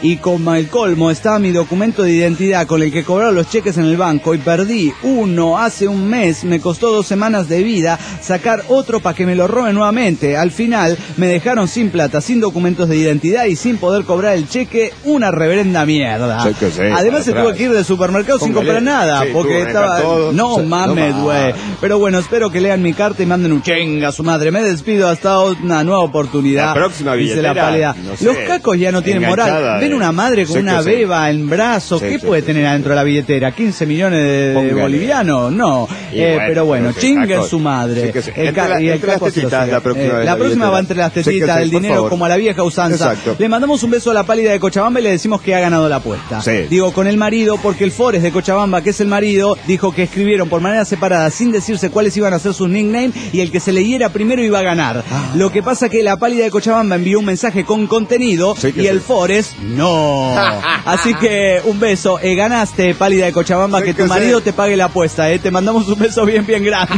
y como el colmo estaba mi documento de identidad con el que cobraron los cheques en el banco y perdí uno hace un mes, me costó dos semanas de vida sacar otro para que me lo roben nuevamente. Al final me dejaron sin plata, sin documentos de identidad y sin poder cobrar el cheque, una reverenda mierda. Sí que sí, Además se tuvo que ir del supermercado sin comprar nada, sí, porque estaba... Todo. No mames, güey. No, pero bueno, espero que lean mi carta y manden un chenga a su madre. Me despido hasta una nueva oportunidad. La próxima dice la pálida. No sé, los cacos ya no tienen moral. Ven una madre con una beba en brazos. Sí, ¿qué sí, puede sí, tener sí, adentro de la billetera? ¿quince millones de, de bolivianos? No. Eh, bueno, pero bueno, chinga su madre. Sí, sí. El ca la, y el caco se la próxima, eh, la próxima va entre las tetitas, sí, el dinero favor. Como a la vieja usanza. Exacto. Le mandamos un beso a la pálida de Cochabamba y le decimos que ha ganado la apuesta. Sí. Digo, con el marido, porque el Forest de Cochabamba, que es el marido, dijo que escribieron por manera separada sin decirse cuáles iban a ser sus nicknames y el que se leyera primero iba a ganar. Ah. Lo que pasa que la pálida de Cochabamba envió un mensaje con contenido sí, y el sí. Forest no. Así que un beso, eh, ganaste, pálida de Cochabamba, sí, que tu que marido sí. te pague la apuesta, eh. Te mandamos un beso bien bien grande.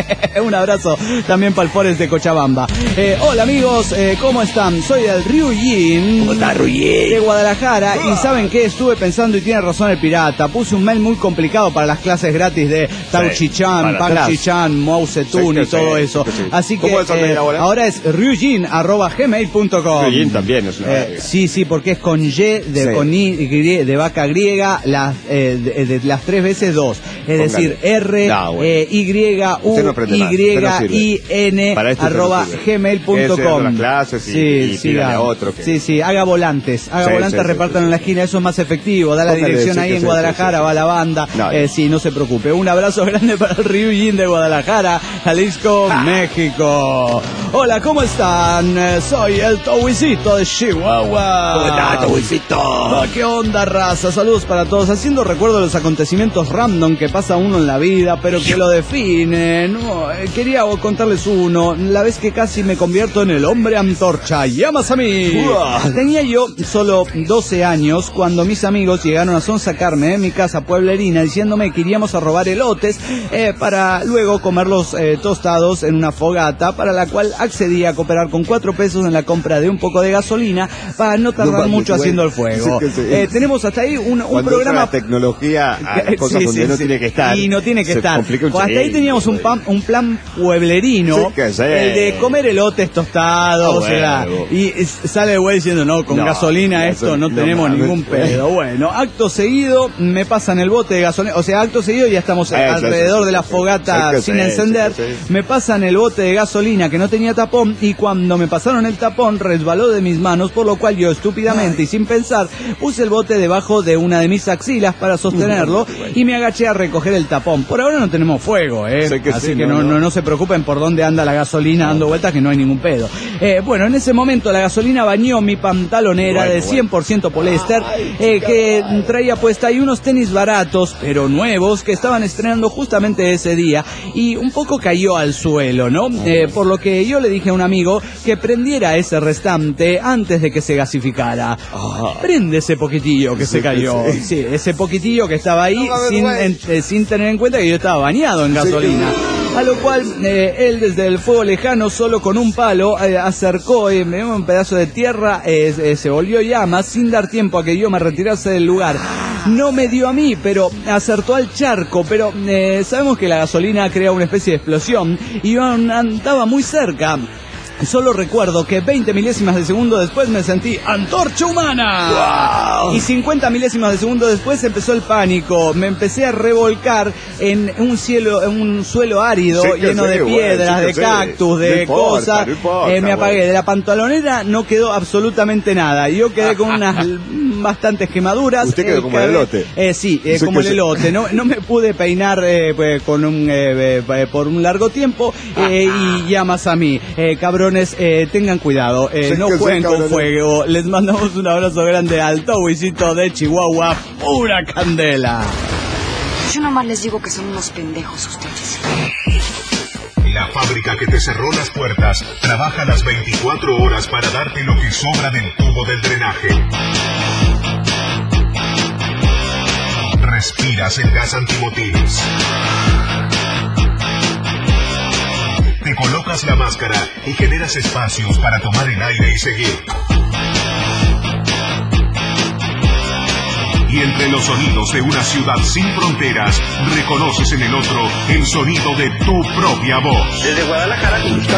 Un abrazo también para el Forest de Cochabamba. Eh, hola amigos, eh, ¿cómo están? Soy el Ryujin. ¿Cómo está, Ryujin? De Guadalajara. Oh. Y ¿saben qué? Estuve pensando y tiene razón el pirata. Puse un mail muy complicado para las clases gratis de Tauchi-chan, Panchi-chan, Mao Zedong y todo sí, eso. Sí. Así que eh, ahora? ahora es ryujin arroba gmail punto com. Ryujin también es una eh, Sí, sí, porque es con Y, de, sí. con I, de vaca griega, las, eh, de, de, las tres veces dos. Es Póngale. decir, R, no, bueno. eh, Y, U, no Y, no I, N, este arroba no gmail punto com. Las clases y, sí, y sí, a otro que... sí, sí, haga volantes, haga sí, volantes, sí, repartan sí, en la esquina, eso es más efectivo. Da la Póngale, dirección sí, ahí en sí, Guadalajara, sí, sí, va la banda. No, eh, sí, no se preocupe. Un abrazo grande para el Ryujin de Guadalajara, Jalisco, ah. México. Hola, ¿cómo están? Soy el Towisito de Chihuahua. ¿Cómo estás, Towisito? Oh, ¿qué onda, raza? Saludos para todos. Haciendo recuerdo de los acontecimientos random que pasa uno en la vida, pero que lo definen. No, eh, quería contarles uno. La vez que casi me convierto en el hombre antorcha. ¡Llamas a mí! Uah. Tenía yo solo doce años cuando mis amigos llegaron a sonsacarme de mi casa pueblerina diciéndome que iríamos a robar elotes eh, para luego comerlos eh, tostados en una fogata, para la cual accedí a cooperar con cuatro pesos en la compra de un poco de gasolina para no tardar no, mucho haciendo el fuego. Sí, sí, eh, tenemos hasta ahí un, un programa... la tecnología a cosas sí, donde sí, no sí. tiene que estar. Y no tiene que estar. Hasta ahí teníamos un, pan, un plan pueblerino, sí, sí. el de comer elotes tostados, oh, o sea, bueno. y sale el güey diciendo, no, con no, gasolina esto no, no tenemos no, ningún pedo. Bueno, acto seguido me pasan el bote de gasolina, o sea, acto seguido ya estamos eh, alrededor sí, sí, de la fogata sí, sin sí, encender, sí, sí. me pasan el bote de gasolina que no tenía tapón y cuando me pasaron el tapón resbaló de mis manos, por lo cual yo estúpidamente Ay. y sin pensar puse el bote debajo de una de mis axilas para sostenerlo y me agaché a recoger el tapón. Por ahora no tenemos fuego, ¿eh? Que así sí, que no, no, no, no se preocupen por dónde anda la gasolina dando vueltas, que no hay ningún pedo. Eh, bueno, en ese momento la gasolina bañó mi pantalonera bueno, de cien por ciento bueno. poliéster eh, que traía puesta ahí unos tenis baratos, pero nuevos, que estaban estrenando justamente ese día y un poco cayó al suelo, ¿no? Eh, por lo que yo le dije a un amigo que prendiera ese restante antes de que se gasificara. Oh. Prende ese poquitillo que sí, se cayó. Sí. sí, ese poquitillo que estaba ahí no, sin, en, eh, sin tener en cuenta que yo estaba bañado en gasolina. Sí. A lo cual eh, él desde el fuego lejano, solo con un palo, eh, acercó eh, me dio un pedazo de tierra, eh, eh, se volvió llama sin dar tiempo a que yo me retirase del lugar. No me dio a mí, pero acertó al charco, pero eh, sabemos que la gasolina crea una especie de explosión y yo andaba muy cerca. Solo recuerdo que veinte milésimas de segundo después me sentí antorcha humana. Wow. Y cincuenta milésimas de segundo después empezó el pánico. Me empecé a revolcar en un cielo, en un suelo árido, sí, lleno sé, de piedras, bueno, sí, de cactus, de no importa, cosas. No importa, eh, me apagué. Bueno. De la pantalonera no quedó absolutamente nada. Yo quedé con unas bastantes quemaduras. ¿Usted quedó eh, como el elote? Eh, sí, eh, como el elote. No, no me pude peinar eh, pues, con un, eh, eh, por un largo tiempo eh, y llamas a mí. Eh, cabrón. Eh, tengan cuidado, eh, sí, no jueguen con fuego. Les mandamos un abrazo grande al Towisito de Chihuahua, pura candela. Yo nomás les digo que son unos pendejos ustedes. La fábrica que te cerró las puertas trabaja las veinticuatro horas para darte lo que sobra del tubo del drenaje. Respiras el gas antimotines. Te colocas la máscara y generas espacios para tomar el aire y seguir. Y entre los sonidos de una ciudad sin fronteras, reconoces en el otro el sonido de tu propia voz. Desde Guadalajara,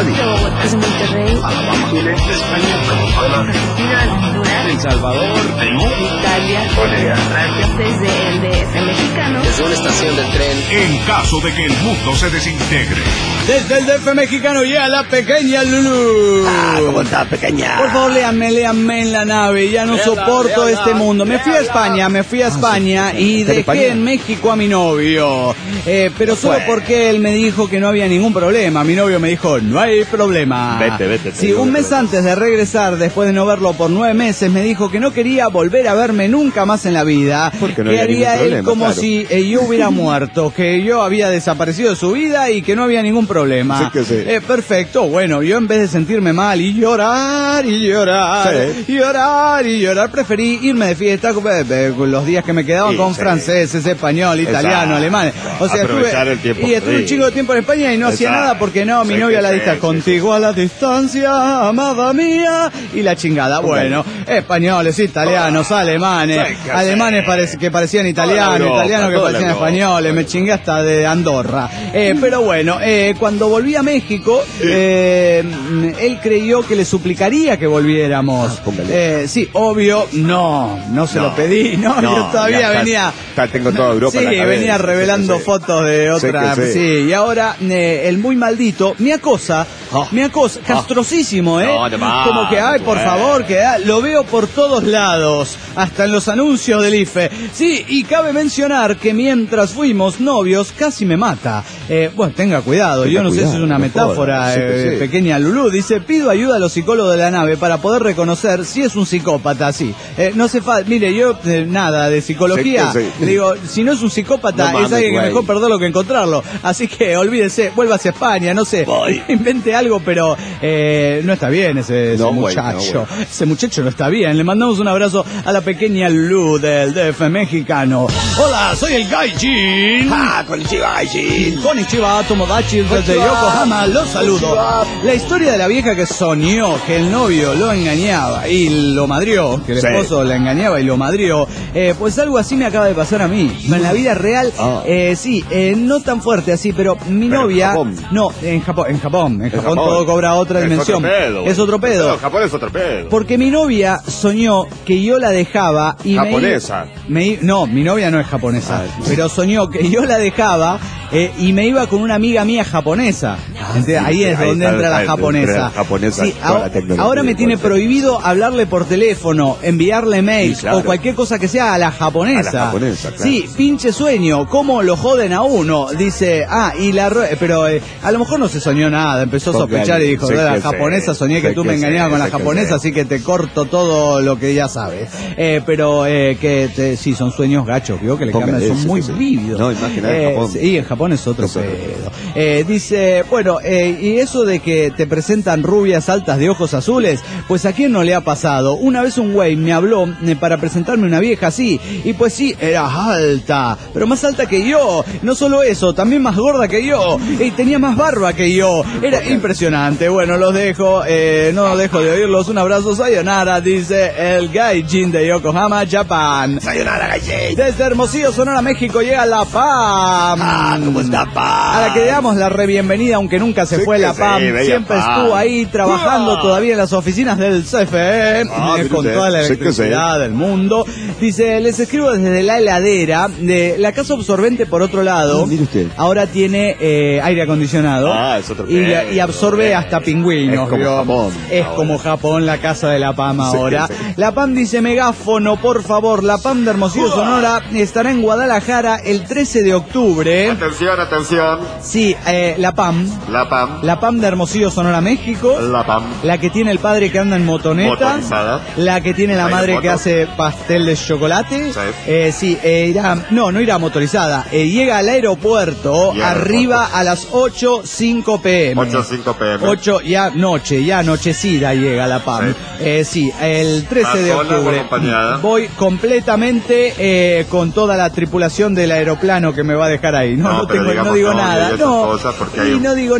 Desde Monterrey, Alabama, Chile, España, Argentina, Honduras, El Salvador, Perú, Italia, Bolivia, desde el D F mexicano, desde una estación del tren. En caso de que el mundo se desintegre. desde el D F mexicano llega la pequeña Lulú. Ah, ¿cómo estás, pequeña? Por favor, léanme, léanme en la nave. Ya no Léala, soporto léala, este mundo. Me fui a léala. España, me fui a España y ¿Está en dejé España? en México a mi novio. Eh, pero No solo fue. porque él me dijo que no había ningún problema. Mi novio me dijo, no hay problema. Vete, vete, te Sí, digo un que mes vete. antes de regresar, después de no verlo por nueve meses, me dijo que no quería volver a verme nunca más en la vida. Porque no que había haría ningún él problema, como claro. si eh, yo hubiera muerto, que yo había desaparecido de su vida y que no había ningún problema. Sí que sí. Eh, perfecto, bueno, yo en vez de sentirme mal y llorar y llorar Sí. y llorar y llorar, preferí irme de fiesta con, eh, eh, con los días que me quedaban Sí, con sí. franceses, español, italiano, Exacto. alemán. O sea, Aprovechar estuve, el tiempo y estuve un frío. chingo de tiempo en España y no hacía Exacto. nada porque no, mi Sí novia a que la sí, distancia, sí, contigo a la distancia, amada mía, y la chingada. Bueno, españoles, italianos, alemanes, Sí que alemanes sí. parece- que parecían Toda la italianos, Europa, italianos que toda la parecían Europa. españoles, me chingué hasta de Andorra. Eh, pero bueno, eh, cuando volví a México, eh, él creyó que le suplicaría que volviéramos. Ah, póngale. Eh, sí, obvio, no, no se No. lo pedí, no, No, yo todavía ya está- venía... está- tengo toda Europa Sí, en la cabeza, venía sí, revelando sí, sí. fotos de Sí otra, que sí. sí, y ahora eh, el muy maldito me acosa, Ah. me acosa, castrosísimo, ¿eh? No, te va, Como que, ay, por bueno. favor, que ah, lo veo por todos lados, hasta en los anuncios del I F E. Sí, y cabe mencionar que mientras fuimos novios, casi me mata. Eh, bueno, tenga cuidado, Tenga yo no sé cuidado, si es una no metáfora, joda, sí que eh, sí. pequeña Lulú. Dice, pido ayuda a los psicólogos de la nave para poder reconocer si es un psicópata, sí. Eh, no se fa mire, yo eh, nada de psicología, Sí que sí. le digo, si no es un psicópata, No mames, es alguien que güey. mejor perderlo que encontrarlo. Así que olvídese, vuélvase a España, no sé, Voy. invente algo, pero eh, no está bien ese, ese No, güey, muchacho. no, güey. Ese muchacho no está bien. Le mandamos un abrazo a la pequeña Lu del D F mexicano. Hola, soy el Gaijin. Ah, konnichiwa, Gaijin. Konnichiwa, Tomodachi desde Konnichiwa. Yokohama, los saludo. Konnichiwa. La historia de la vieja que soñó que el novio lo engañaba y lo madrió, que el Sí. esposo la engañaba y lo madrió, eh, pues algo así me acaba de pasar a mí. En la vida real, Ah. eh, sí, eh, no tan fuerte así, pero mi Pero en novia... Japón. No, en Japón, en Japón, en En Japón, Japón. todo cobra otra Es dimensión. otro pedo, güey. es otro pedo. No, Japón es otro pedo. Porque mi novia soñó que yo la dejaba y me- Japonesa. me i- no, mi novia no es japonesa, Ah, sí. pero soñó que yo la dejaba eh, y me iba con una amiga mía japonesa. Entonces, sí, ahí es ahí donde está, entra la ahí japonesa. entra la japonesa, Sí, toda ahora, la tecnología ahora me del tiene mundo. prohibido hablarle por teléfono, enviarle mails Sí, claro. o cualquier cosa que sea a la japonesa. A la japonesa, claro. Sí, pinche sueño, cómo lo joden a uno. Dice, ah, y la ro- pero eh, a lo mejor no se soñó nada, empezó a Con sospechar claro, y dijo, sé de la que japonesa sé, soñé que sé tú que me engañabas sé, con la sé que japonesa, sé. así que te corto todo lo que ya sabes. Eh, pero eh, que te- sí, son sueños gachos, digo que le Póngale, cambian, son sí muy que sí. vívidos. No, imagina en Eh, Japón. Sí, en Japón es otro Es otro pedo. Eh, dice, bueno, eh, y eso de que te presentan rubias altas de ojos azules, pues a quién no le ha pasado. Una vez un güey me habló eh, para presentarme una vieja así, y pues sí, era alta, pero más alta que yo. No solo eso, también más gorda que yo, y tenía más barba que yo. Era impresionante. Bueno, los dejo, eh, no dejo de oírlos. Un abrazo, sayonara, dice el Gaijin de Yokohama, Japan. Sayonara, Gaijin. Desde Hermosillo, Sonora, México, llega la P A M. Ah, ¿cómo está, Pa? A la que le damos la re bienvenida, aunque nunca se Sí fue que la sí, P A M. bella Siempre P A M. estuvo ahí trabajando Ah. todavía en las oficinas del C F E, Ah, eh, mire con usted, toda la sí que electricidad del mundo. Dice, les escribo desde la heladera de la casa absorbente, por otro lado. Ah, mire usted. Ahora tiene eh, aire acondicionado. Ah, es otro y, pedo, y absorbe bien. hasta pingüinos. Es como ¿vio? Japón Es ahora. como Japón, la casa de la P A M Sí, ahora. sí. La P A M dice, megáfono, por favor. La P A M de Hermosillo, Sonora, estará en Guadalajara el trece de octubre. Atención, atención. Sí, eh, la P A M. La P A M. La P A M de Hermosillo, Sonora, México. La P A M. La que tiene el padre que anda en motoneta. Motorizada. La que tiene la Ahí madre en que moto. hace pastel de chocolate. Sí. Eh, sí, eh, irá, no, no irá motorizada. Eh, llega al aeropuerto Y al arriba aeropuerto. a las ocho cinco pm. ocho cinco pm. ocho ya noche, ya anochecida llega la P A M. Sí. Eh, sí, el trece de ¿Va sola o octubre. acompañada? Voy completamente eh, con toda la tripulación del aeroplano que me va a dejar ahí. No, No, no, pero tengo, digamos no digo novio y nada. esas No, cosas, porque hay y un- no digo hay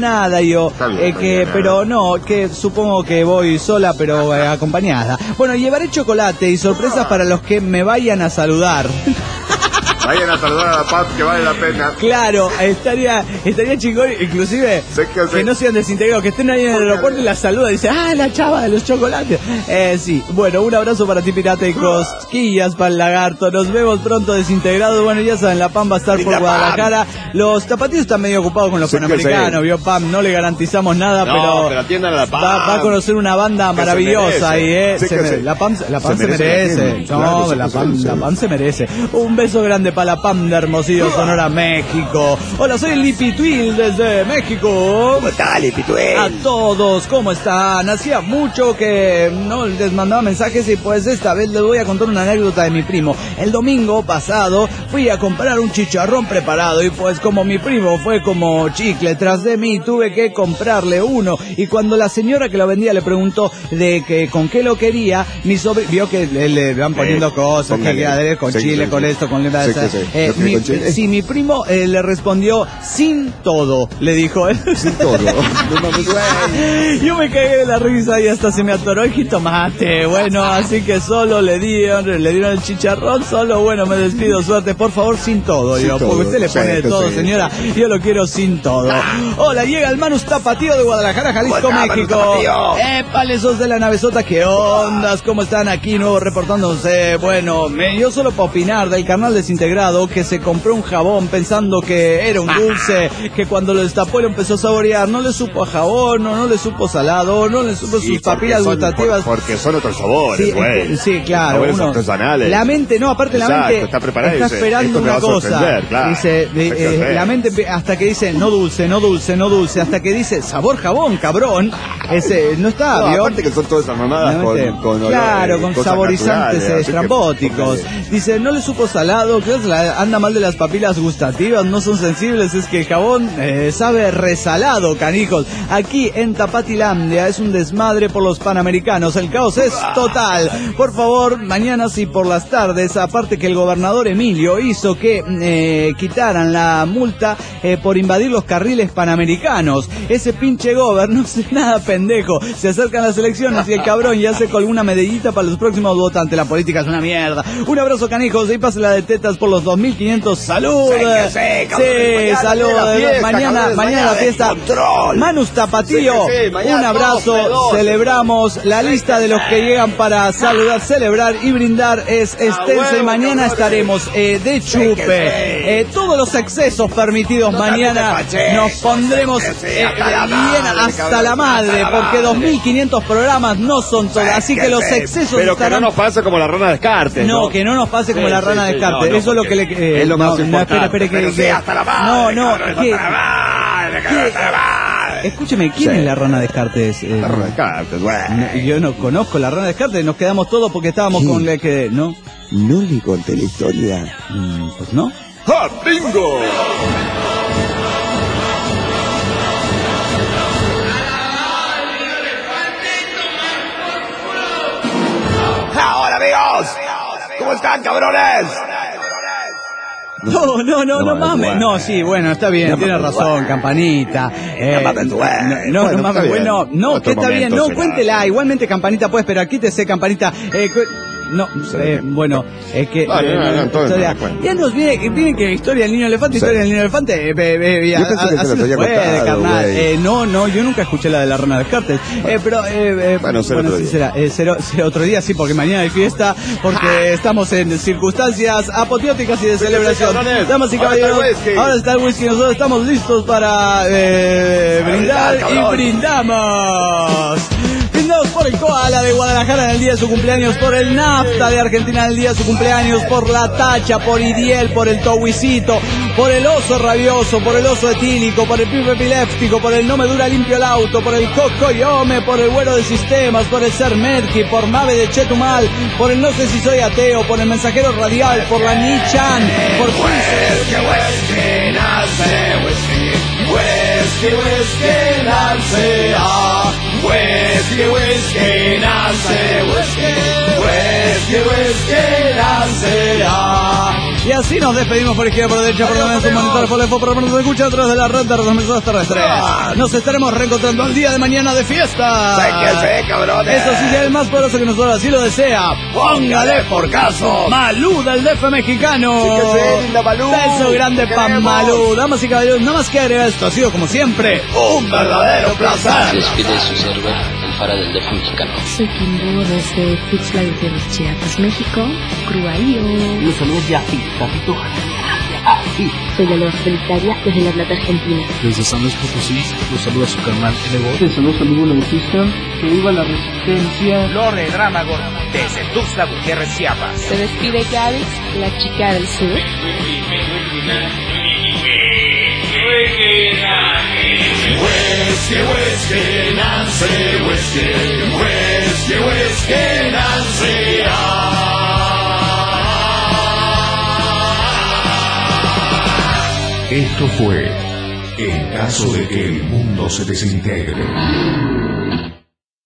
nada, yo, bien, eh, está que, bien, pero no, que supongo que voy sola, pero eh, acompañada. Bueno, llevaré chocolate y sorpresas para los que me vayan a saludar. Vayan a saludar a la Paz, que vale la pena. Claro, estaría estaría chingón, inclusive Sé que, sé. que no sean desintegrados, que estén ahí en el aeropuerto y la saludan y dicen, ah, la chava de los chocolates. Eh, sí, bueno, un abrazo para ti, pirata, y cosquillas para el lagarto. Nos vemos pronto, desintegrados. Bueno, ya saben, la Pam va a estar por Guadalajara. Los tapatíos están medio ocupados con los Sí que panamericanos, sí. vio, Pam, no le garantizamos nada, No, pero, pero atiendan a la Pam. va, va a conocer una banda Que se maravillosa ahí, eh. merece. Sí Se que mere- sí. La Pam, la Pam se, Se merece merece. la gente. No, Claro, sí la, que Pam, sí. la Pam se merece. Un beso grande para la Pam de Hermosillo, Sonora, México. Hola, soy Lipituil desde México. ¿Cómo está, Lipituel? A todos, ¿cómo están? Hacía mucho que no les mandaba mensajes y pues esta vez les voy a contar una anécdota de mi primo. El domingo pasado fui a comprar un chicharrón preparado y pues como mi primo fue como chicle tras de mí, tuve que comprarle uno. Y cuando la señora que lo vendía le preguntó de que con qué lo quería, mi sobrino vio que le, le van poniendo Eh, cosas, que póngale. queda con Sí, chile, sí, con sí. esto, con Sí, que sí. eh, ¿Lo quiere mi, con chile? sí, mi primo eh, le respondió sin todo, le dijo él. Sin todo. No mames, güey. Yo me cagué de la risa y hasta se me atoró el jitomate. Bueno, así que solo le dieron, le dieron el chicharrón, solo bueno, me despido, suerte, por favor, sin todo, Sin yo, todo. porque usted le Sí, pone de que todo, sí. señora, yo lo quiero sin todo. Hola, llega el Manus Tapatío de Guadalajara, Jalisco, ¿Cómo está, México. Manus Tapatío? Épale, sos de la navezota, ¿qué ondas? ¿Cómo están aquí, nuevo reportándose? Bueno, me, yo solo para opinar del carnal desintegrado que se compró un jabón pensando que era un dulce, que cuando lo destapó lo empezó a saborear, no le supo a jabón, no, no le supo salado, no le supo Y sus porque papilas son- gustativas. por- Porque son otros sabores, Sí, güey. es que- sí, claro. Sabores uno- artesanales. la mente, no, aparte la Exacto, mente está preparada y está dice, esperando esto me una va a cosa. sorprender, claro. Dice, de- Hay que eh, hacer. la mente empe- hasta que dice no dulce, no dulce, no dulce, hasta que dice sabor jabón, cabrón. Ese no está, No, ¿vio? aparte que son todas esas mamadas con, Obviamente. con olor, claro, eh, con cosas saborizantes naturales, eh, así que, estrambóticos. póngale. Dice, no le supo salado, creo que la- anda mal de las papilas gustativas, no son sensibles, es que el jabón eh, sabe resalado, canijos. Aquí en Tapatilandia es un desmadre por los panamericanos, el caos es total. Por favor, mañana y por las tardes, aparte que el gobernador Emilio hizo que eh, quitaran la multa eh, por invadir los carriles panamericanos. Ese pinche gober no sé nada pendejo. Se acercan las elecciones y el cabrón ya se colgó una medallita para los próximos votantes. La política es una mierda. Un abrazo, canijos, y pásela de tetas por los dos mil quinientos. ¡Salud! Sí, que sí, cabrones, mañana salud. viene la fiesta, mañana, cabrones, mañana la mañana fiesta. descontrol. Manus Tapatío, Sí, que sí, mañana un abrazo. doce, doce. Celebramos la lista de los que llegan para saludar, celebrar y brindar es extensa y huevo, mañana cabrones. estaremos eh, de Sí, chupe. que sí. Eh, todos los excesos permitidos No mañana también te paches. nos pondremos Sí, que sí, eh, hasta la bien madre, hasta cabrón, la madre, hasta la porque madre. dos mil quinientos programas no son todos, Sí, así que que los sí. excesos Pero que estarán... no nos pase como la rana Descartes, No, ¿no? que no nos pase como Sí, la sí, rana sí, Descartes. no, no, Eso es lo que le... porque es lo más no, no, espere, importante. espere, que... Pero sí, que- hasta la no, madre, no, cabrón, que- hasta la madre, cabrón, hasta la madre. Escúcheme, ¿quién Sí. es la rana Descartes? Eh, La rana Descartes, güey. no, yo no conozco la rana Descartes, nos quedamos todos porque estábamos Sí. con la que... ¿No? No le conté la historia. Mm, pues no. ¡Ja, bingo! Ahora, amigos, ¿cómo están, cabrones? No, no, no, no, No, mames. bueno. No, sí, bueno, está bien, No tiene mames, razón, bueno. campanita. Eh, mames, no, bueno. no, no, Bueno, mames, está bueno, bien. no, Otro que está bien, momento no, será. cuéntela. Igualmente, campanita, pues, pero aquí te sé, campanita. Eh, cu- no, Sí. eh, bueno, es que... Vale, eh, no, no, entonces historia- no me cuento. ya nos viene, viene que historia del niño elefante, Sí. historia del niño elefante. Eh, eh, eh, Yo a- pensé que a- se así los no había puede, contado, carnal. güey. Eh, no, no, yo nunca escuché la de la rana Descartes. Eh, pero, eh, eh, Bueno, será otro sí día. será. Eh, será- será otro día, sí, porque mañana hay fiesta, porque estamos en circunstancias apoteóticas y de celebración. cabrones. Damas y Ahora está el caballeros, whisky. ahora está el whisky, nosotros estamos listos para eh, brindar brindar, y cabrón. brindamos. Brindamos por el Koala de Guadalajara en el día de su cumpleaños, por el Nafta de Argentina en el día de su cumpleaños, por la Tacha, por Idiel, por el Towisito, por el Oso Rabioso, por el Oso Etílico, por el Pipe Epiléptico, por el No Me Dura Limpio el Auto, por el Cocoyome, por el Güero de Sistemas, por el Ser Merki, por Mave de Chetumal, por el No Sé Si Soy Ateo, por el Mensajero Radial, por la Nichan, por Whisky, whisky, nace, whisky, whisky, whisky, nace, ah, whisky, whisky, nace, whisky, whisky, whisky, nace, ah. Y así nos despedimos por izquierda, por derecha, por donde su monitor, por el por donde se escucha atrás de la red de retransmisoras terrestres. Nos estaremos reencontrando el día de mañana de fiesta. Sé que sé, cabrones. Eso sí, si el más poderoso que nosotros así lo desea, póngale por caso. Malú del D F mexicano. Sí que sé, linda Malú. Beso grande pa' Malú. Damas y caballeros, nada más que agregar esto. Ha sido como siempre un verdadero placer. Despide su server, el Fara del D F mexicano. Soy Kimbo desde Tuxtla Gutiérrez, Chiapas, México. Cruaío. Los saludos de aquí, Capito. Soy la Loa Solitaria desde La Plata, Argentina. Desde San Luis Potosí, los saluda su canal N V O. Desde los saludos Bautista, que viva la resistencia. Lore Dramagon, desde Tuxtla Gutiérrez, Chiapas. Se despide Gavix, la chica del sur. Whiskey, whiskey, Nancy, whiskey, whiskey, whiskey, Nancy. Esto fue En caso de que el mundo se desintegre.